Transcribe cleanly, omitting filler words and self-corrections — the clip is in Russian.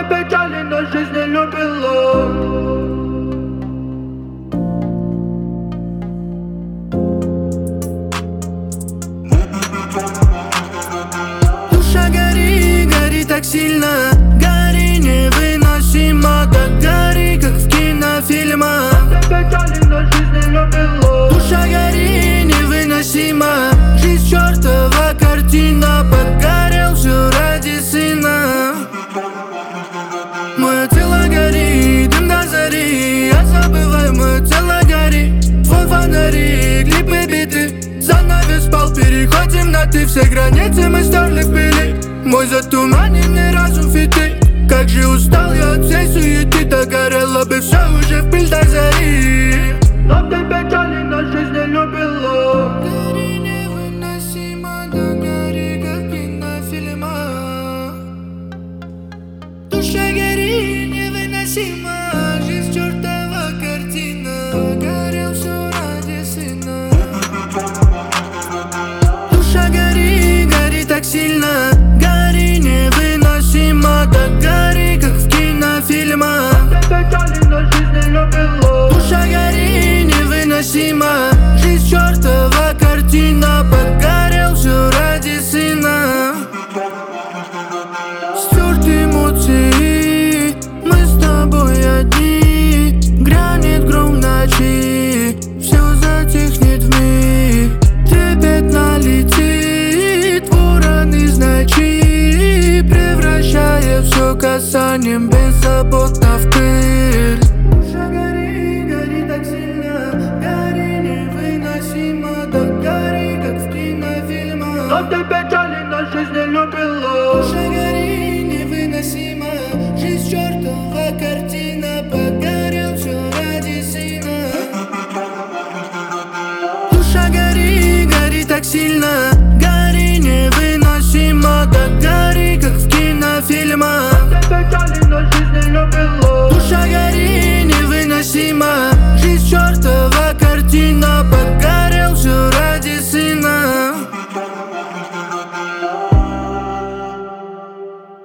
печали, но жизнь не любила. Душа гори, гори так сильно, гори невыносимо, так гори, как в кинофильмах. Печали, но жизнь не любила. Душа гори невыносимо, жизнь чертова картина, погорел все ради сына. Мое тело горит, дым до зари, я забываю, мое тело горит. Твой фонарик, клипы биты, занавес спал, переходим на ты. Все границы мы стерли в пыли, мой затуманенный разум фиты. Как же устал я от всей суеты, догорело бы все уже в пыль до зари. Но ты печали, но жизнь не любила. Гори невыносимо, да гори, как в кинофильмах. Душа гори невыносимо, жизнь чертова картина, горел все ради сына. Душа гори, гори так сильно, гори невыносимо, так гори, как в кинофильмах. Печали, но жизнь не любила. Душа гори невыносимо, жизнь чертова картина, погорел все ради сына. Стерт эмоции, мы с тобой одни. Грянет гром в ночи, все затихнет вмиг. Трепет налетит, ворон из ночи, превращая все касанием беззаботно в пыль. Душа гори, гори так сильно, гори невыносимо, так гори, как в кинофильмах. Но ты печали, но жизнь не любила. Душа гори невыносимо, жизнь чертова